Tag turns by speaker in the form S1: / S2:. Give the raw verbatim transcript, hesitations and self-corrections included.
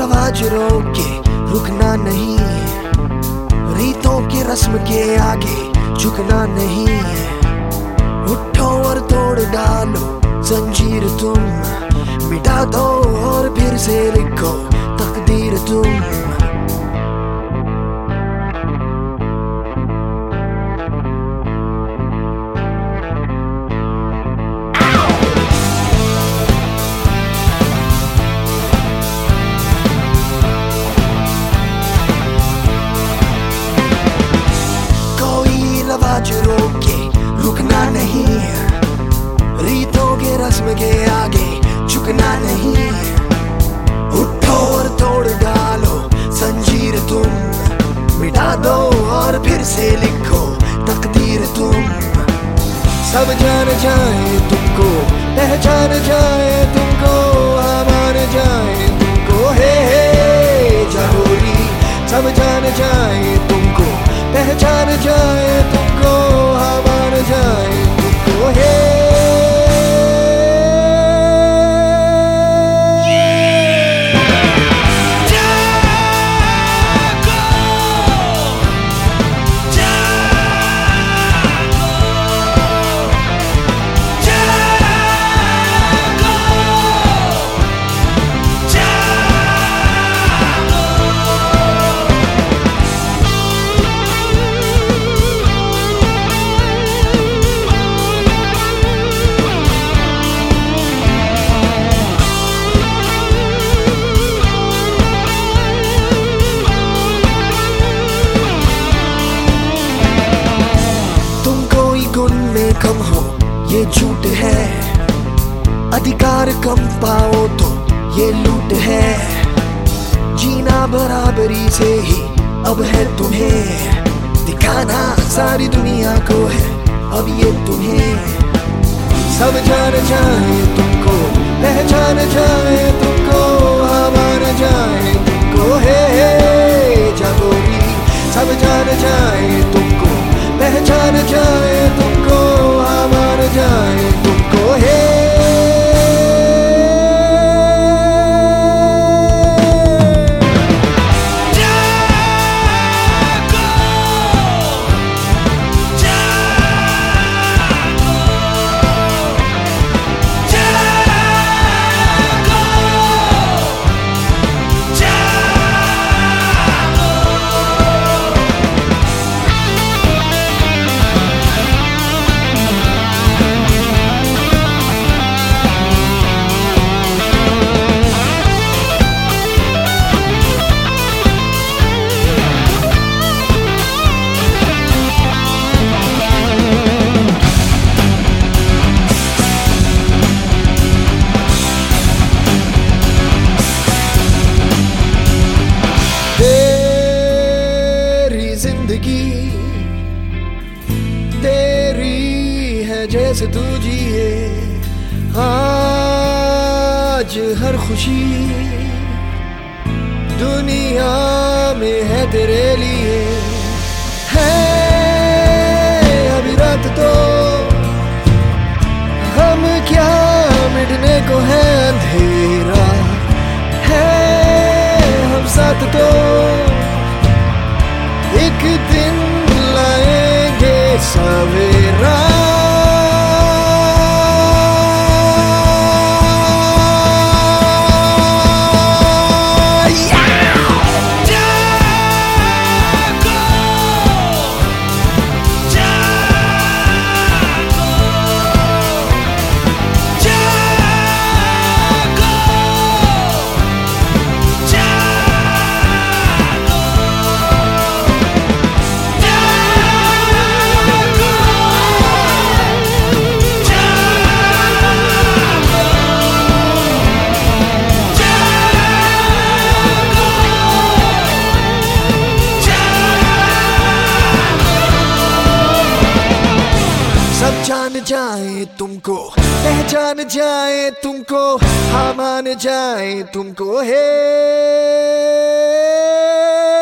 S1: आवाज रोके रुकना नहीं, रीतों की रस्म के आगे झुकना नहीं। उठो और तोड़ डालो जंजीर तुम, मिटा दो और फिर से लिखो तकदीर तुम। आवाज रोके रुकना नहीं, रीतों के रस्म के आगे झुकना नहीं। उठो और तोड़ डालो जंजीर तुम, मिटा दो और फिर से लिखो तकदीर तुम। सब जान जाए तुमको, पहचान जाए तुमको, मान जाए तुमको, हे हे जहोरी। सब जान जाए तुमको, पहचान जाए तुमको, मान जाए तुमको, हे कम हो ये झूठ है, अधिकार कम पाओ तो ये लूट है। जीना बराबरी से ही अब है तुम्हें, दिखाना सारी दुनिया को है अब ये तुम्हें। सब जान जाए तुमको, पहचान जाए तुमको, मान जाए तुमको, हे हे जागोरी। सब जान जाए तुमको, पहचान जाए तुमको, मान जाए तुमको, हे तेरी है जैसे तू जिए। आज हर खुशी दुनिया में है तेरे लिए, है अभी रात तो हम क्या मिटने को है अंधेरा, है हम साथ तो एक दिन लाएंगे सवेरा। सब जान जाए तुमको, पहचान जाए तुमको, हाँ मान जाए तुमको, हे